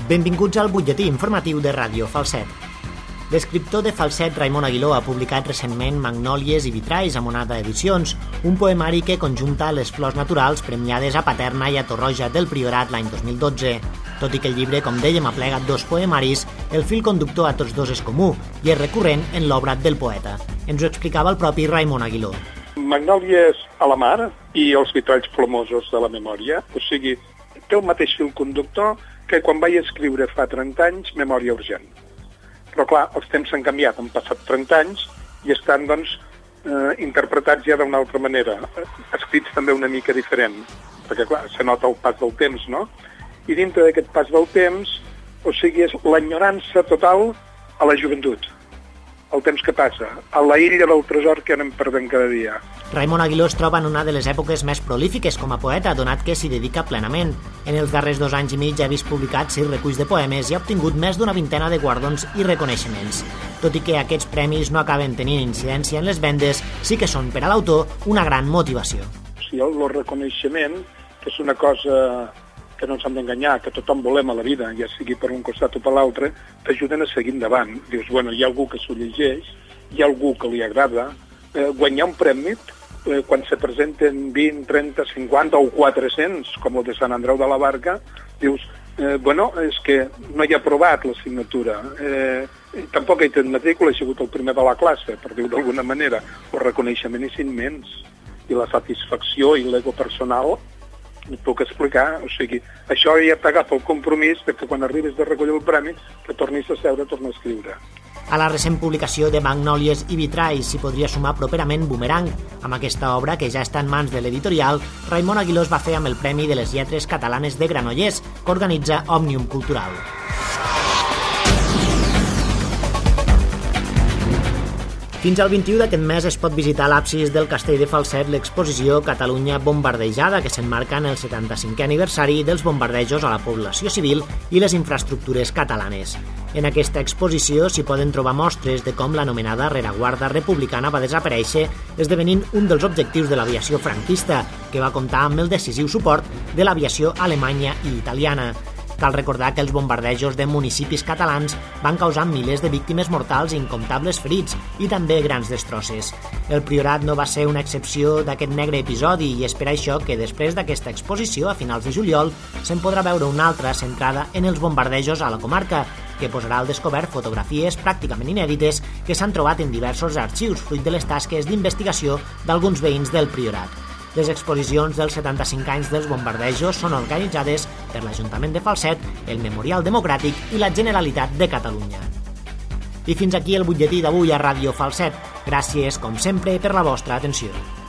Benvinguts al butlletí informatiu de Ràdio Falset. L'escriptor de Falset, Raimon Aguiló, ha publicat recentment Magnòlies i vitralls a Monada Edicions, un poemari que conjunta les flors naturals premiades a Paterna i a Torroja del Priorat l'any 2012. Tot i que el llibre, com dèiem, aplega dos poemaris, el fil conductor a tots dos és comú i és recurrent en l'obra del poeta. Ens ho explicava el propi Raimon Aguiló. Magnòlies a la mar i els vitralls plomosos de la memòria, o sigui, té el mateix fil conductor que quan vaig escriure fa 30 anys Memòria urgent. Però clar, els temps s'han canviat, han passat 30 anys i estan, doncs, interpretats ja d'una altra manera, escrits també una mica diferent, perquè clar, se nota el pas del temps, no? I dintre d'aquest pas del temps, o sigui, és l'enyorança total a la joventut, el temps que passa, a la illa del tresor que anem perdent cada dia. Raimon Aguiló es troba en una de les èpoques més prolífiques com a poeta, donat que s'hi dedica plenament. En els darrers 2 anys i mig ha vist publicat 6 reculls de poemes i ha obtingut més d'una vintena de guardons i reconeixements. Tot i que aquests premis no acaben tenint incidència en les vendes, sí que són per a l'autor una gran motivació. Sí, el reconeixement, que és una cosa que no ens hem d'enganyar, que tothom volem a la vida, ja sigui per un costat o per l'altre, t'ajuden a seguir endavant. Dius, bueno, hi ha algú que s'ho llegeix, hi ha algú que li agrada. Guanyar un premi, quan se presenten 20, 30, 50 o 400, com el de Sant Andreu de la Barca, dius, bueno, és que no hi ha aprovat la signatura. Tampoc he tret matrícula, he sigut el primer de la classe, per dir-ho d'alguna manera. El reconeixement és immens, i la satisfacció i l'ego personal no puc explicar, o sigui, això ja t'agafa el compromís que quan arribis de recollir el premi que tornis a seure, tornar a escriure. A la recent publicació de Magnòlies i vitralls s'hi podria sumar properament Boomerang. Amb aquesta obra, que ja està en mans de l'editorial, Raimon Aguiló es va fer amb el Premi de les Lletres Catalanes de Granollers, que organitza Òmnium Cultural. Fins al 21 d'aquest mes es pot visitar a l'absis del Castell de Falset l'exposició Catalunya bombardejada, que s'emmarca en el 75è aniversari dels bombardejos a la població civil i les infraestructures catalanes. En aquesta exposició s'hi poden trobar mostres de com l'anomenada rereguarda republicana va desaparèixer, esdevenint un dels objectius de l'aviació franquista, que va comptar amb el decisiu suport de l'aviació alemanya i italiana. Cal recordar que els bombardejos de municipis catalans van causar milers de víctimes mortals i incomptables ferits, i també grans destrosses. El Priorat no va ser una excepció d'aquest negre episodi i és per això que després d'aquesta exposició, a finals de juliol, se'n podrà veure una altra centrada en els bombardejos a la comarca, que posarà al descobert fotografies pràcticament inèdites que s'han trobat en diversos arxius, fruit de les tasques d'investigació d'alguns veïns del Priorat. Les exposicions dels 75 anys dels bombardejos són organitzades per l'Ajuntament de Falset, el Memorial Democràtic i la Generalitat de Catalunya. I fins aquí el butlletí d'avui a Ràdio Falset. Gràcies, com sempre, per la vostra atenció.